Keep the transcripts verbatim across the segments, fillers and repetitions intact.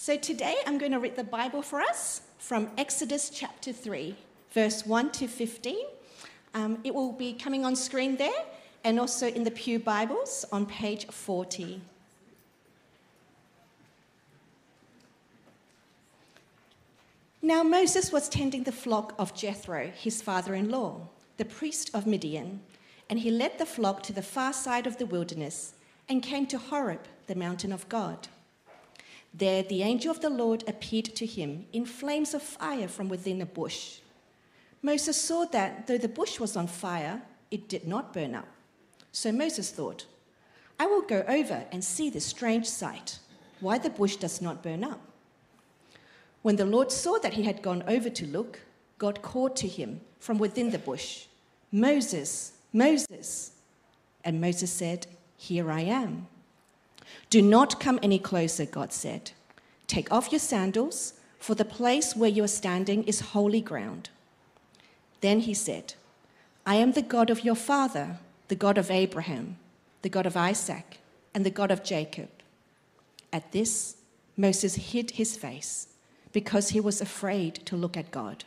So today I'm going to read the Bible for us from Exodus chapter three, verse one to fifteen. Um, it will be coming on screen there and also in the Pew Bibles on page forty. Now Moses was tending the flock of Jethro, his father-in-law, the priest of Midian, and he led the flock to the far side of the wilderness and came to Horeb, the mountain of God. There the angel of the Lord appeared to him in flames of fire from within a bush. Moses saw that though the bush was on fire, it did not burn up. So Moses thought, I will go over and see this strange sight, why the bush does not burn up. When the Lord saw that he had gone over to look, God called to him from within the bush, Moses, Moses. And Moses said, Here I am. Do not come any closer, God said. Take off your sandals, for the place where you are standing is holy ground. Then he said, I am the God of your father, the God of Abraham, the God of Isaac, and the God of Jacob. At this, Moses hid his face, because he was afraid to look at God.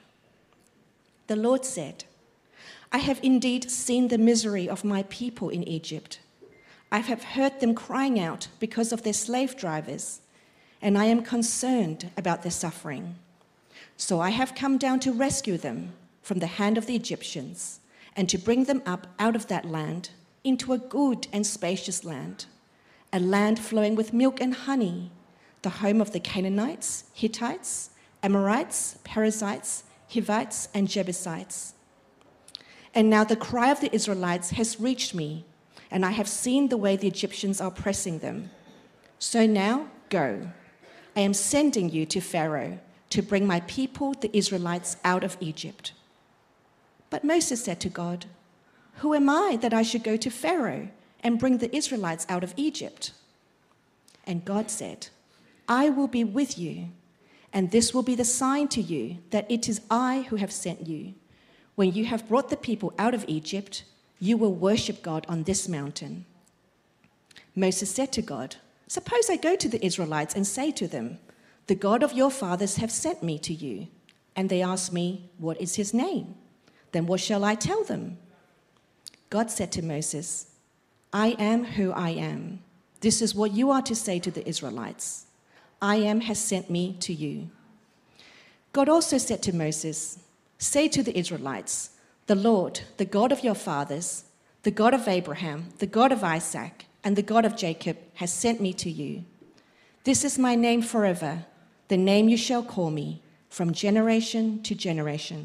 The Lord said, I have indeed seen the misery of my people in Egypt. I have heard them crying out because of their slave drivers, and I am concerned about their suffering. So I have come down to rescue them from the hand of the Egyptians and to bring them up out of that land into a good and spacious land, a land flowing with milk and honey, the home of the Canaanites, Hittites, Amorites, Perizzites, Hivites, and Jebusites. And now the cry of the Israelites has reached me, and I have seen the way the Egyptians are oppressing them. So now, go. I am sending you to Pharaoh to bring my people, the Israelites, out of Egypt. But Moses said to God, Who am I that I should go to Pharaoh and bring the Israelites out of Egypt? And God said, I will be with you, and this will be the sign to you that it is I who have sent you. When you have brought the people out of Egypt, you will worship God on this mountain. Moses said to God, Suppose I go to the Israelites and say to them, The God of your fathers have sent me to you. And they ask me, What is his name? Then what shall I tell them? God said to Moses, I am who I am. This is what you are to say to the Israelites. I am has sent me to you. God also said to Moses, Say to the Israelites, The Lord, the God of your fathers, the God of Abraham, the God of Isaac, and the God of Jacob has sent me to you. This is my name forever, the name you shall call me, from generation to generation.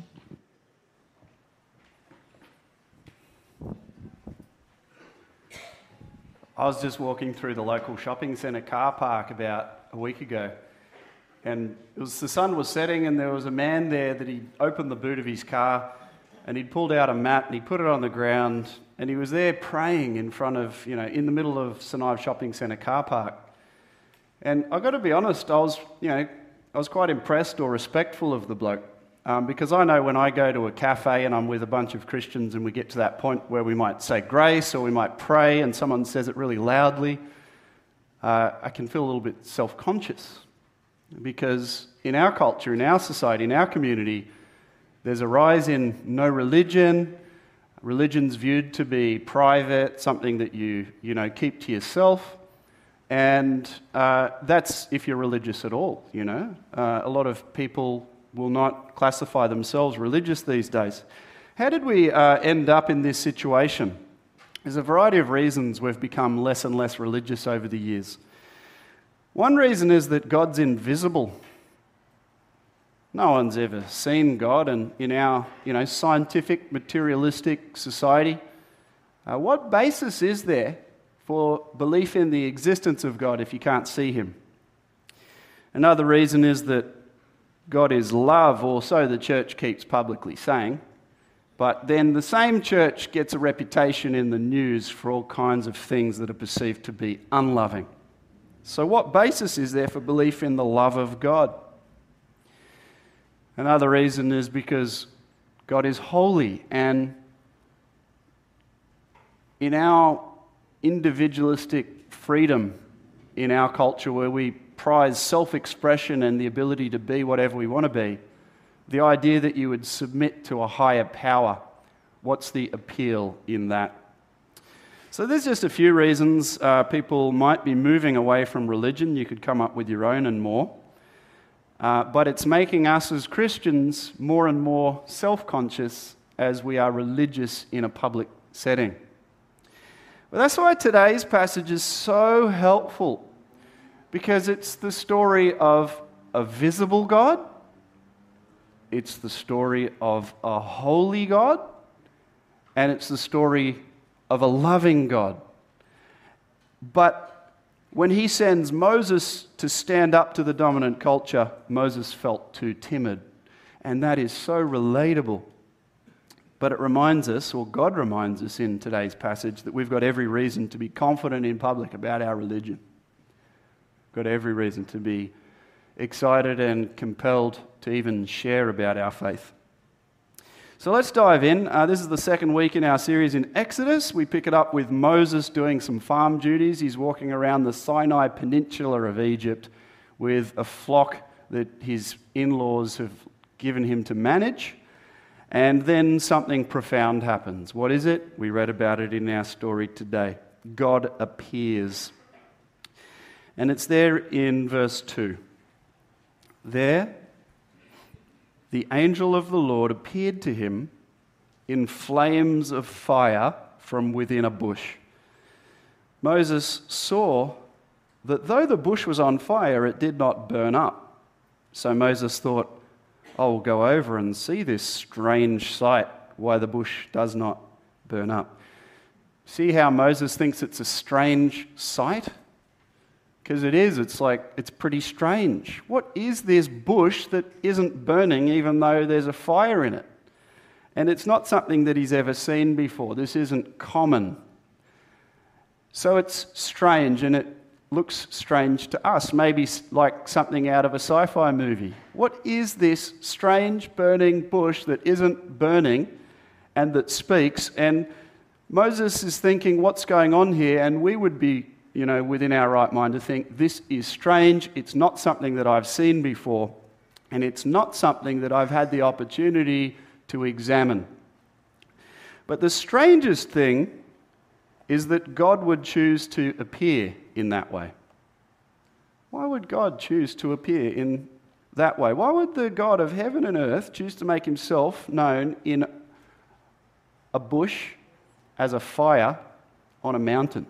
I was just walking through the local shopping centre car park about a week ago, and it was the sun was setting, and there was a man there that he'd opened the boot of his car and he'd pulled out a mat and he put it on the ground, and he was there praying in front of, you know, in the middle of St Ives Shopping Centre car park. And I've got to be honest, I was, you know, I was quite impressed or respectful of the bloke, um, because I know when I go to a cafe and I'm with a bunch of Christians and we get to that point where we might say grace or we might pray and someone says it really loudly, uh, I can feel a little bit self-conscious, because in our culture, in our society, in our community, there's a rise in no religion. Religion's viewed to be private, something that you, you know, keep to yourself. And uh, that's if you're religious at all, you know. Uh, a lot of people will not classify themselves religious these days. How did we uh, end up in this situation? There's a variety of reasons we've become less and less religious over the years. One reason is that God's invisible. No one's ever seen God, and in our, you know, scientific, materialistic society, uh, what basis is there for belief in the existence of God if you can't see him? Another reason is that God is love, or so the church keeps publicly saying, but then the same church gets a reputation in the news for all kinds of things that are perceived to be unloving. So what basis is there for belief in the love of God? Another reason is because God is holy, and in our individualistic freedom in our culture where we prize self-expression and the ability to be whatever we want to be. The idea that you would submit to a higher power. What's the appeal in that? So there's just a few reasons uh, people might be moving away from religion. You could come up with your own and more. Uh, but it's making us as Christians more and more self-conscious as we are religious in a public setting. Well, that's why today's passage is so helpful, because it's the story of a visible God, it's the story of a holy God, and it's the story of a loving God. But when he sends Moses to stand up to the dominant culture, Moses felt too timid. And that is so relatable. But it reminds us, or God reminds us in today's passage, that we've got every reason to be confident in public about our religion. Got every reason to be excited and compelled to even share about our faith. So let's dive in. Uh, this is the second week in our series in Exodus. We pick it up with Moses doing some farm duties. He's walking around the Sinai Peninsula of Egypt with a flock that his in-laws have given him to manage. And then something profound happens. What is it? We read about it in our story today. God appears. And it's there in verse two. There, the angel of the Lord appeared to him in flames of fire from within a bush. Moses saw that though the bush was on fire, it did not burn up. So Moses thought, I will go over and see this strange sight, why the bush does not burn up. See how Moses thinks it's a strange sight? Because it is, it's like, it's pretty strange. What is this bush that isn't burning even though there's a fire in it? And it's not something that he's ever seen before. This isn't common. So it's strange, and it looks strange to us, maybe like something out of a sci-fi movie. What is this strange burning bush that isn't burning and that speaks? And Moses is thinking, what's going on here? And we would be, you know, within our right mind to think, this is strange, it's not something that I've seen before, and it's not something that I've had the opportunity to examine. But the strangest thing is that God would choose to appear in that way. Why would God choose to appear in that way? Why would the God of heaven and earth choose to make himself known in a bush as a fire on a mountain?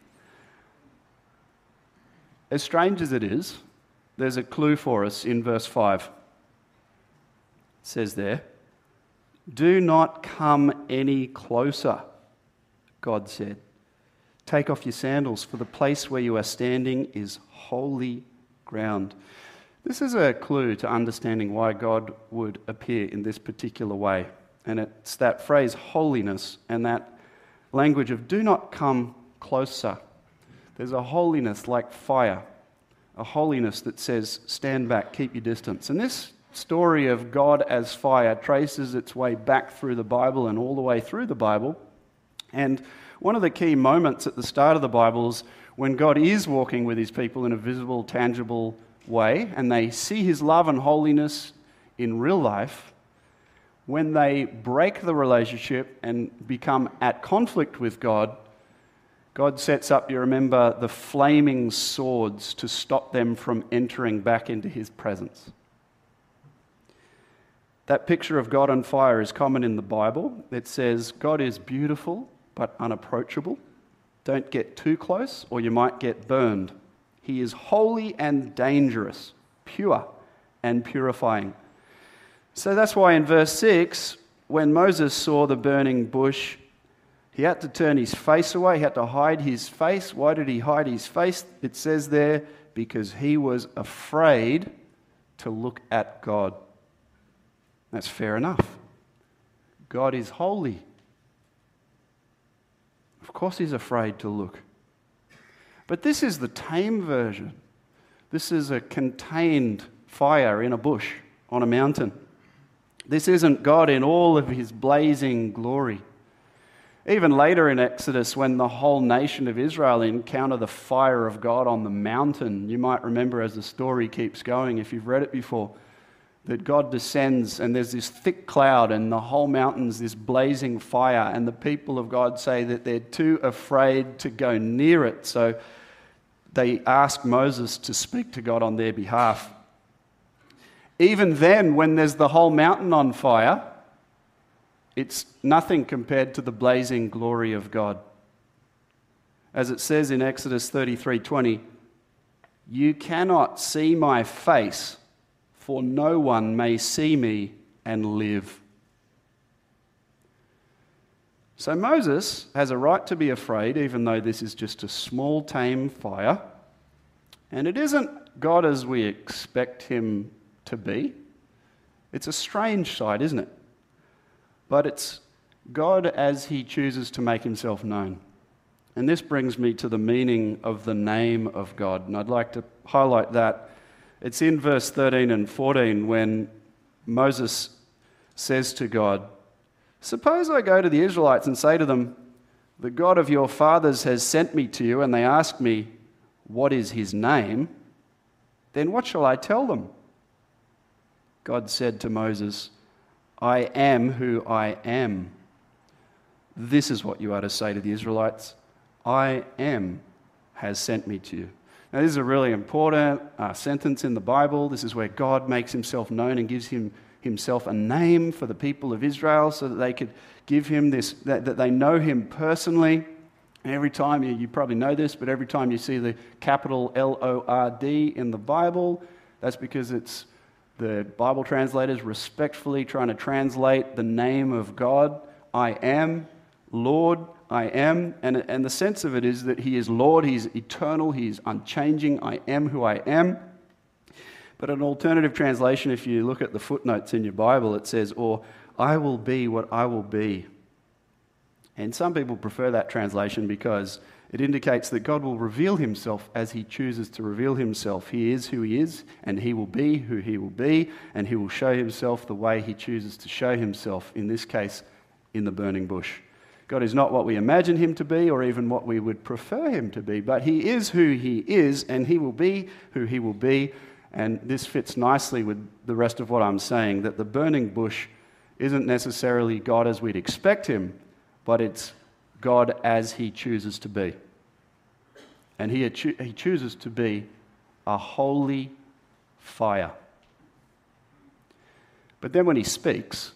As strange as it is, there's a clue for us in verse five. It says there, do not come any closer, God said. Take off your sandals, for the place where you are standing is holy ground. This is a clue to understanding why God would appear in this particular way. And it's that phrase, holiness, and that language of do not come closer. There's a holiness like fire, a holiness that says, stand back, keep your distance. And this story of God as fire traces its way back through the Bible and all the way through the Bible. And one of the key moments at the start of the Bible is when God is walking with his people in a visible, tangible way, and they see his love and holiness in real life. When they break the relationship and become at conflict with God, God sets up, you remember, the flaming swords to stop them from entering back into his presence. That picture of God on fire is common in the Bible. It says, God is beautiful but unapproachable. Don't get too close or you might get burned. He is holy and dangerous, pure and purifying. So that's why in verse six, when Moses saw the burning bush, he had to turn his face away. He had to hide his face. Why did he hide his face? It says there, because he was afraid to look at God. That's fair enough. God is holy. Of course he's afraid to look. But this is the tame version. This is a contained fire in a bush on a mountain. This isn't God in all of his blazing glory. Even later in Exodus, when the whole nation of Israel encounter the fire of God on the mountain, you might remember as the story keeps going, if you've read it before, that God descends and there's this thick cloud and the whole mountain's this blazing fire, and the people of God say that they're too afraid to go near it. So they ask Moses to speak to God on their behalf. Even then, when there's the whole mountain on fire, it's nothing compared to the blazing glory of God. As it says in Exodus thirty-three twenty, "You cannot see my face, for no one may see me and live." So Moses has a right to be afraid, even though this is just a small, tame fire. And it isn't God as we expect him to be. It's a strange sight, isn't it? But it's God as he chooses to make himself known. And this brings me to the meaning of the name of God. And I'd like to highlight that. It's in verse thirteen and fourteen when Moses says to God, "Suppose I go to the Israelites and say to them, 'The God of your fathers has sent me to you,' and they ask me, 'What is his name?' Then what shall I tell them?" God said to Moses, "I am who I am. This is what you are to say to the Israelites. I am has sent me to you." Now, this is a really important uh, sentence in the Bible. This is where God makes himself known and gives him himself a name for the people of Israel so that they could give him this, that, that they know him personally. And every time, you, you probably know this, but every time you see the capital L O R D in the Bible, that's because it's the Bible translators respectfully trying to translate the name of God. I am, Lord, I am. And, and the sense of it is that he is Lord, he's eternal, he's unchanging. I am who I am. But an alternative translation, if you look at the footnotes in your Bible, it says, or I will be what I will be. And some people prefer that translation because it indicates that God will reveal himself as he chooses to reveal himself. He is who he is, and he will be who he will be, and he will show himself the way he chooses to show himself, in this case, in the burning bush. God is not what we imagine him to be or even what we would prefer him to be, but he is who he is, and he will be who he will be. And this fits nicely with the rest of what I'm saying, that the burning bush isn't necessarily God as we'd expect him, but it's God as he chooses to be. And he, he chooses to be a holy fire. But then when he speaks,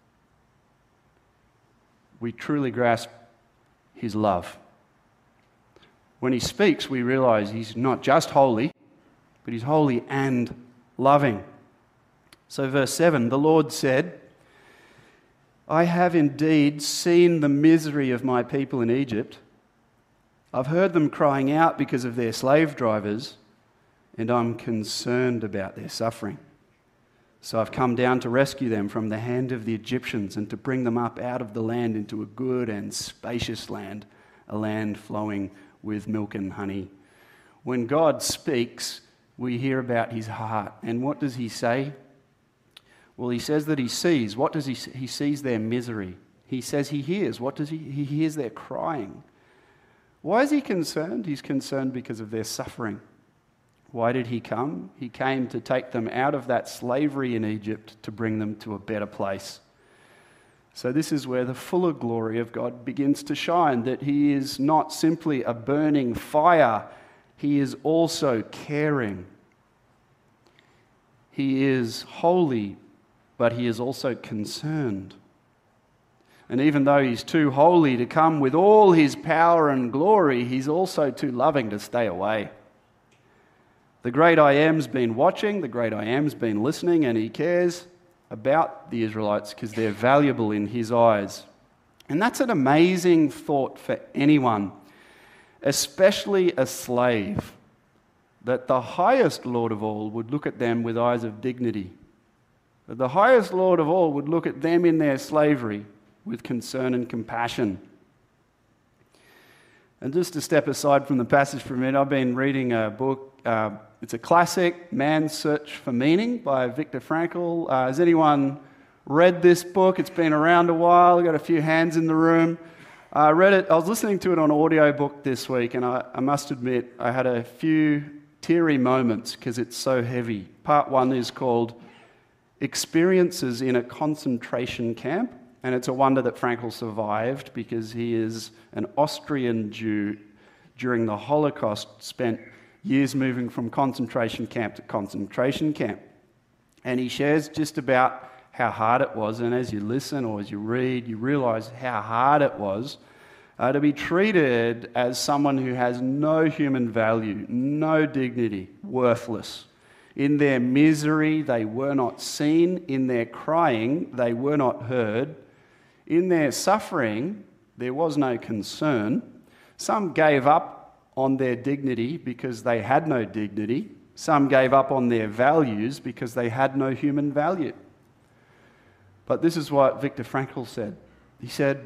we truly grasp his love. When he speaks, we realize he's not just holy, but he's holy and loving. So verse seven, the Lord said, "I have indeed seen the misery of my people in Egypt. I've heard them crying out because of their slave drivers, and I'm concerned about their suffering. So I've come down to rescue them from the hand of the Egyptians and to bring them up out of the land into a good and spacious land, a land flowing with milk and honey." When God speaks, we hear about his heart. And what does he say? Well, he says that he sees. What does he see? He sees their misery. He says he hears. What does he? He hears their crying. Why is he concerned? He's concerned because of their suffering. Why did he come? He came to take them out of that slavery in Egypt to bring them to a better place. So this is where the fuller glory of God begins to shine, that he is not simply a burning fire, he is also caring. He is holy, but he is also concerned. And even though he's too holy to come with all his power and glory, he's also too loving to stay away. The great I Am's been watching, the great I Am's been listening, and he cares about the Israelites because they're valuable in his eyes. And that's an amazing thought for anyone, especially a slave, that the highest Lord of all would look at them with eyes of dignity. That the highest Lord of all would look at them in their slavery with concern and compassion. And just to step aside from the passage for a minute, I've been reading a book. Uh, it's a classic, Man's Search for Meaning by Viktor Frankl. Uh, has anyone read this book? It's been around a while. I've got a few hands in the room. I read it, I was listening to it on audiobook this week, and I, I must admit I had a few teary moments because it's so heavy. Part one is called Experiences in a Concentration Camp, and it's a wonder that Frankl survived because he is an Austrian Jew during the Holocaust, spent years moving from concentration camp to concentration camp. And he shares just about how hard it was, and as you listen or as you read, you realise how hard it was uh, to be treated as someone who has no human value, no dignity, worthless. In their misery, they were not seen. In their crying, they were not heard. In their suffering, there was no concern. Some gave up on their dignity because they had no dignity. Some gave up on their values because they had no human value. But this is what Viktor Frankl said. He said,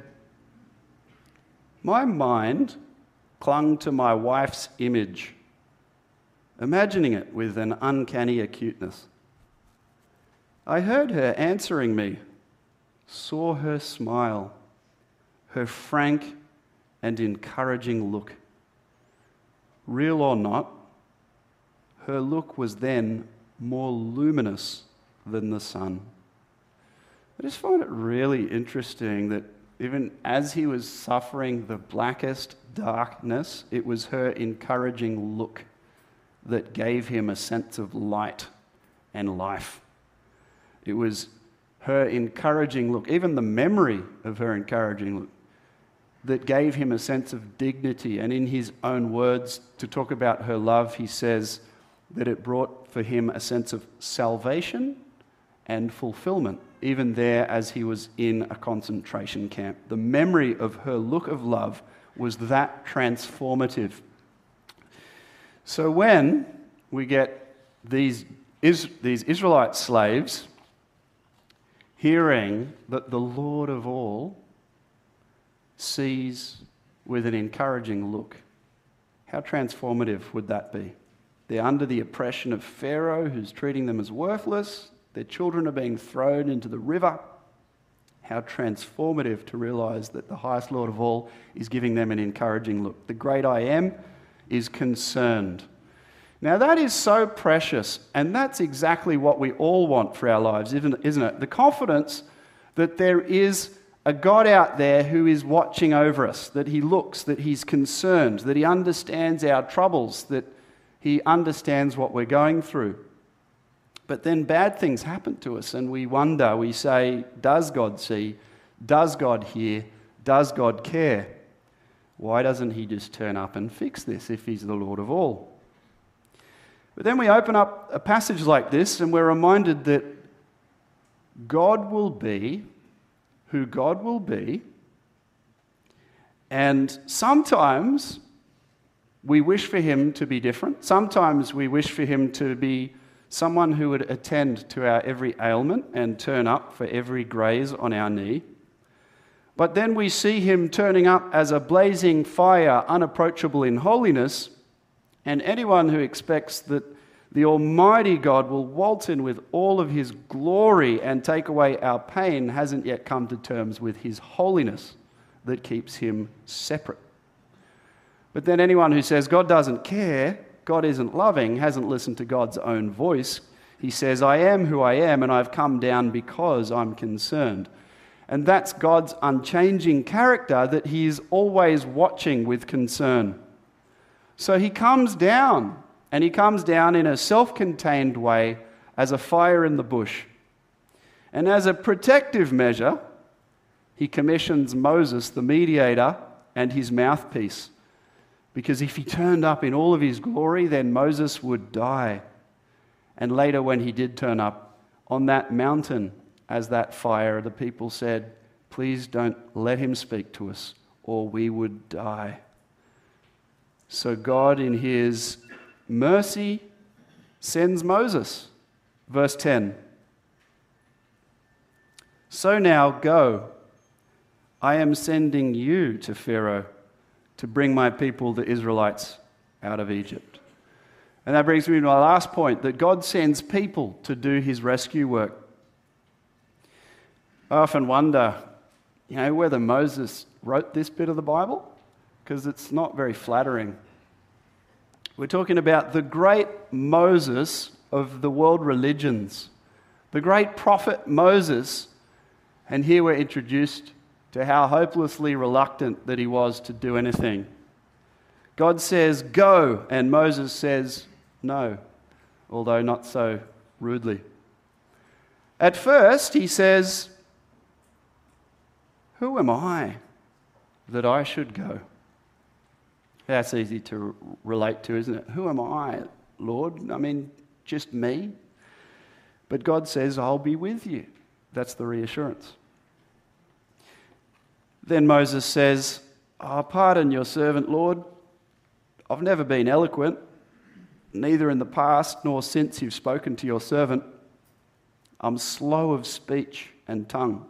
"My mind clung to my wife's image, imagining it with an uncanny acuteness. I heard her answering me, saw her smile, her frank and encouraging look. Real or not, her look was then more luminous than the sun." I just find it really interesting that even as he was suffering the blackest darkness, it was her encouraging look that gave him a sense of light and life. It was her encouraging look, even the memory of her encouraging look, that gave him a sense of dignity. And in his own words, to talk about her love, he says that it brought for him a sense of salvation and fulfillment, even there as he was in a concentration camp. The memory of her look of love was that transformative. So when we get these, Is, these Israelite slaves hearing that the Lord of all sees with an encouraging look, how transformative would that be? They're under the oppression of Pharaoh, who's treating them as worthless. Their children are being thrown into the river. How transformative to realize that the highest Lord of all is giving them an encouraging look. The great I Am is concerned. Now that is so precious, and that's exactly what we all want for our lives, isn't it? The confidence that there is a God out there who is watching over us, that he looks, that he's concerned, that he understands our troubles, that he understands what we're going through. But then bad things happen to us and we wonder, we say, does God see? Does God hear? Does God care? Why doesn't he just turn up and fix this if he's the Lord of all? But then we open up a passage like this and we're reminded that God will be who God will be, and sometimes we wish for him to be different. Sometimes we wish for him to be someone who would attend to our every ailment and turn up for every graze on our knee. But then we see him turning up as a blazing fire, unapproachable in holiness, and anyone who expects that the Almighty God will waltz in with all of his glory and take away our pain hasn't yet come to terms with his holiness that keeps him separate. But then anyone who says God doesn't care, God isn't loving, hasn't listened to God's own voice. He says, I am who I am, and I've come down because I'm concerned. And that's God's unchanging character, that he is always watching with concern. So he comes down, and he comes down in a self-contained way as a fire in the bush. And as a protective measure, he commissions Moses, the mediator, and his mouthpiece. Because if he turned up in all of his glory, then Moses would die. And later when he did turn up on that mountain as that fire, the people said, please don't let him speak to us or we would die. So God in his mercy sends Moses. Verse ten. So now go, I am sending you to Pharaoh to bring my people, the Israelites, out of Egypt. And that brings me to my last point, that God sends people to do his rescue work. I often wonder, you know, whether Moses wrote this bit of the Bible, because it's not very flattering. We're talking about the great Moses of the world religions, the great prophet Moses, and here we're introduced to how hopelessly reluctant that he was to do anything. God says, go, and Moses says, no, although not so rudely. At first, he says, who am I that I should go? That's easy to relate to, isn't it? Who am I, Lord? I mean, just me? But God says, I'll be with you. That's the reassurance. Then Moses says, oh, pardon your servant, Lord. I've never been eloquent, neither in the past nor since you've spoken to your servant. I'm slow of speech and tongue.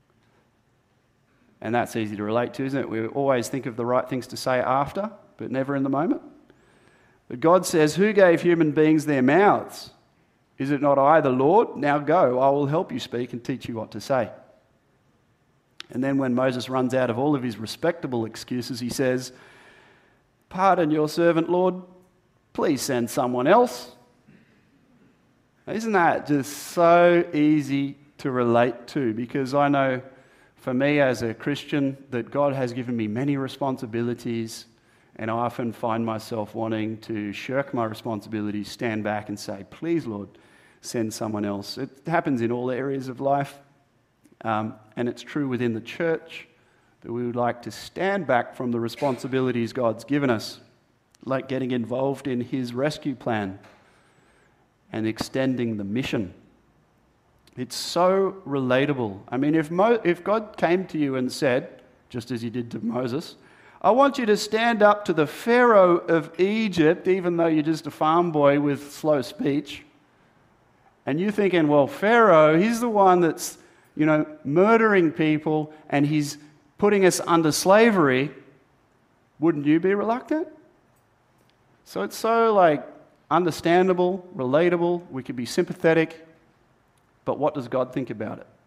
And that's easy to relate to, isn't it? We always think of the right things to say after, but never in the moment. But God says, who gave human beings their mouths? Is it not I, the Lord? Now go, I will help you speak and teach you what to say. And then when Moses runs out of all of his respectable excuses, he says, pardon your servant, Lord, please send someone else. Isn't that just so easy to relate to? Because I know for me as a Christian that God has given me many responsibilities, and I often find myself wanting to shirk my responsibilities, stand back and say, please, Lord, send someone else. It happens in all areas of life, um, and it's true within the church that we would like to stand back from the responsibilities God's given us, like getting involved in his rescue plan and extending the mission. It's so relatable. I mean, if Mo- if God came to you and said, just as he did to Moses, I want you to stand up to the Pharaoh of Egypt, even though you're just a farm boy with slow speech, and you're thinking, well, Pharaoh, he's the one that's, you know, murdering people and he's putting us under slavery, wouldn't you be reluctant? So it's so like understandable, relatable, we could be sympathetic, but what does God think about it?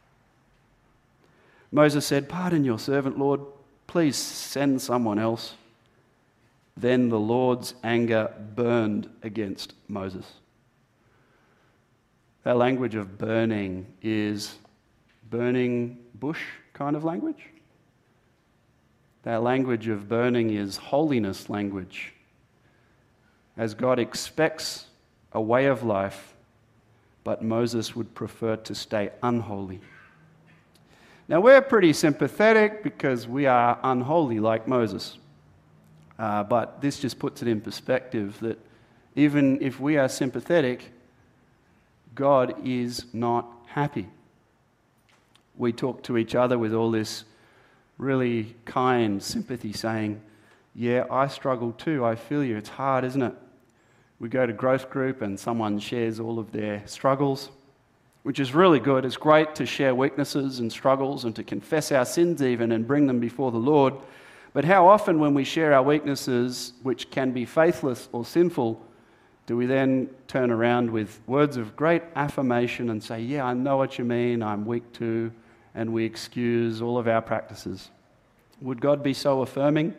Moses said, pardon your servant, Lord, please send someone else. Then the Lord's anger burned against Moses. That language of burning is burning bush kind of language. That language of burning is holiness language. As God expects a way of life, but Moses would prefer to stay unholy. Now, we're pretty sympathetic because we are unholy like Moses. Uh, but this just puts it in perspective that even if we are sympathetic, God is not happy. We talk to each other with all this really kind sympathy saying, yeah, I struggle too, I feel you, it's hard, isn't it? We go to growth group and someone shares all of their struggles, which is really good. It's great to share weaknesses and struggles and to confess our sins even and bring them before the Lord. But how often when we share our weaknesses, which can be faithless or sinful, do we then turn around with words of great affirmation and say, yeah, I know what you mean, I'm weak too, and we excuse all of our practices? Would God be so affirming?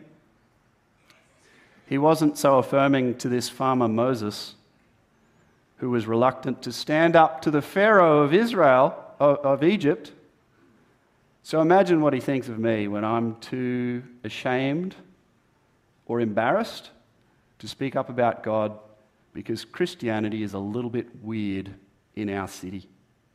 He wasn't so affirming to this farmer Moses, who was reluctant to stand up to the Pharaoh of Israel, of, of Egypt. So imagine what he thinks of me when I'm too ashamed or embarrassed to speak up about God because Christianity is a little bit weird in our city.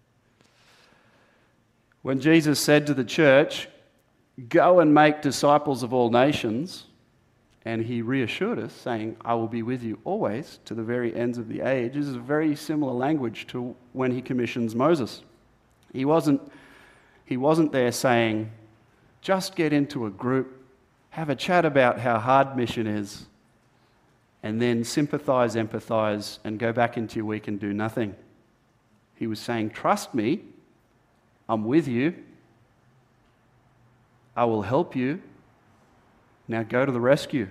When Jesus said to the church, go and make disciples of all nations, and he reassured us, saying, I will be with you always to the very ends of the age. This is a very similar language to when he commissions Moses. He wasn't, he wasn't there saying, just get into a group, have a chat about how hard mission is, and then sympathize, empathize, and go back into your week and do nothing. He was saying, trust me, I'm with you, I will help you, now go to the rescue.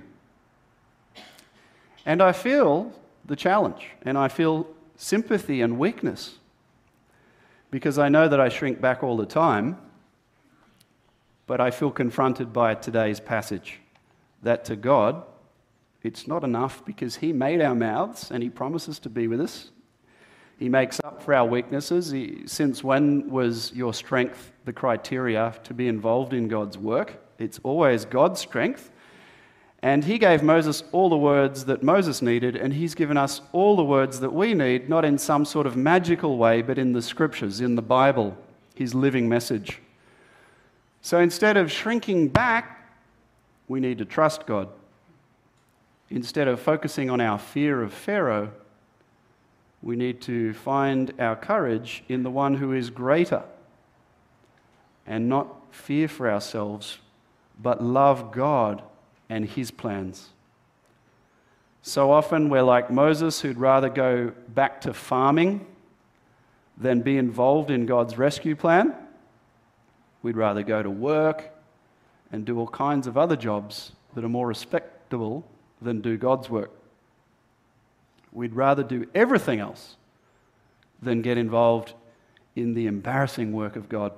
And I feel the challenge, and I feel sympathy and weakness, because I know that I shrink back all the time. but I feel confronted by today's passage, that to God, it's not enough because he made our mouths and he promises to be with us. He makes up for our weaknesses. He, since when was your strength the criteria to be involved in God's work? It's always God's strength. And he gave Moses all the words that Moses needed, and he's given us all the words that we need, not in some sort of magical way, but in the scriptures, in the Bible, his living message. So instead of shrinking back, we need to trust God. Instead of focusing on our fear of Pharaoh, we need to find our courage in the one who is greater, and not fear for ourselves, but love God and his plans. So often we're like Moses, who'd rather go back to farming than be involved in God's rescue plan. We'd rather go to work and do all kinds of other jobs that are more respectable than do God's work. We'd rather do everything else than get involved in the embarrassing work of God.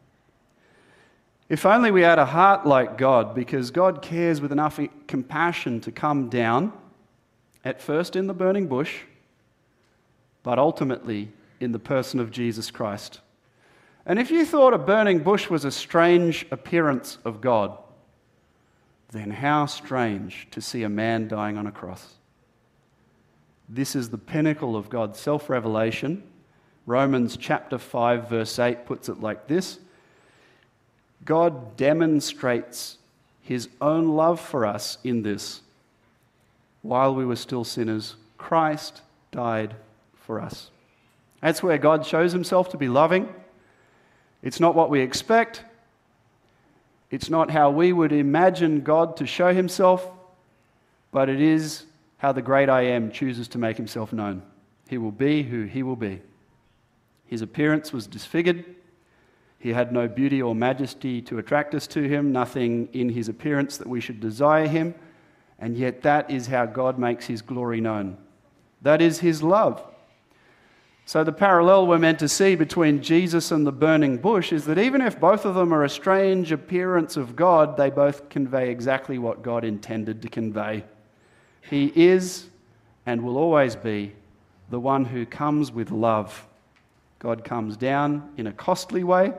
If only we had a heart like God, because God cares with enough compassion to come down, at first in the burning bush, but ultimately in the person of Jesus Christ. And if you thought a burning bush was a strange appearance of God, then how strange to see a man dying on a cross. This is the pinnacle of God's self-revelation. Romans chapter five verse eight puts it like this: God demonstrates his own love for us in this: while we were still sinners, Christ died for us. That's where God shows himself to be loving. It's not what we expect. It's not how we would imagine God to show himself, but it is how the great I Am chooses to make himself known. He will be who he will be. His appearance was disfigured. He had no beauty or majesty to attract us to him, nothing in his appearance that we should desire him, and yet that is how God makes his glory known. That is his love. So the parallel we're meant to see between Jesus and the burning bush is that even if both of them are a strange appearance of God, they both convey exactly what God intended to convey. He is and will always be the one who comes with love. God comes down in a costly way,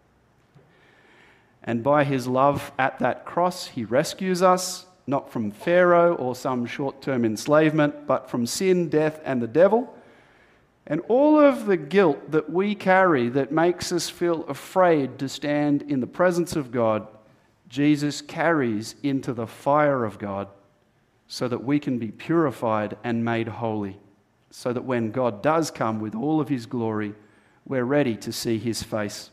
and by his love at that cross, he rescues us, not from Pharaoh or some short-term enslavement, but from sin, death, and the devil. And all of the guilt that we carry that makes us feel afraid to stand in the presence of God, Jesus carries into the fire of God so that we can be purified and made holy, so that when God does come with all of his glory, we're ready to see his face.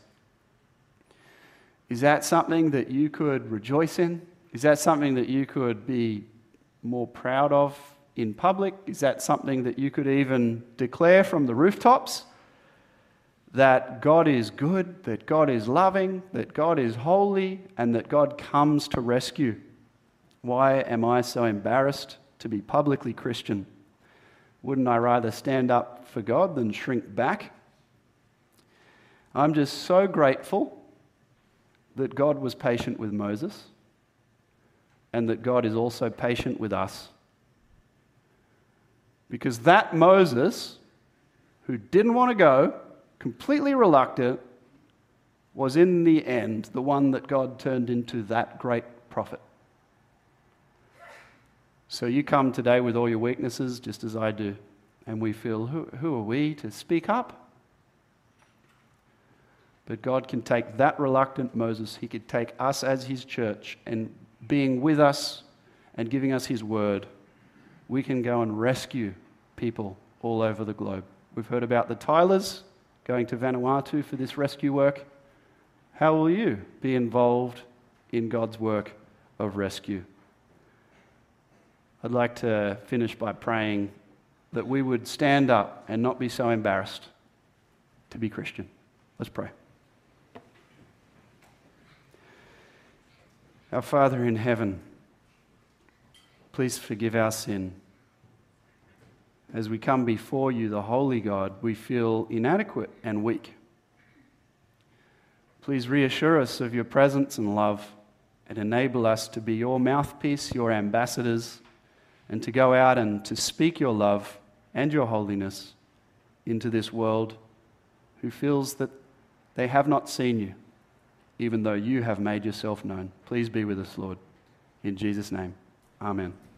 Is that something that you could rejoice in? Is that something that you could be more proud of in public? Is that something that you could even declare from the rooftops? That God is good, that God is loving, that God is holy, and that God comes to rescue. Why am I so embarrassed to be publicly Christian? Wouldn't I rather stand up for God than shrink back? I'm just so grateful that God was patient with Moses and that God is also patient with us. Because that Moses, who didn't want to go, completely reluctant, was in the end the one that God turned into that great prophet. So you come today with all your weaknesses, just as I do, and we feel, who, who are we to speak up? But God can take that reluctant Moses, he could take us as his church, and being with us and giving us his word, we can go and rescue people all over the globe. We've heard about the Tylers going to Vanuatu for this rescue work. How will you be involved in God's work of rescue? I'd like to finish by praying that we would stand up and not be so embarrassed to be Christian. Let's pray. Our Father in heaven, please forgive our sin. As we come before you, the holy God, we feel inadequate and weak. Please reassure us of your presence and love and enable us to be your mouthpiece, your ambassadors, and to go out and to speak your love and your holiness into this world who feels that they have not seen you, even though you have made yourself known. Please be with us, Lord. In Jesus' name, amen.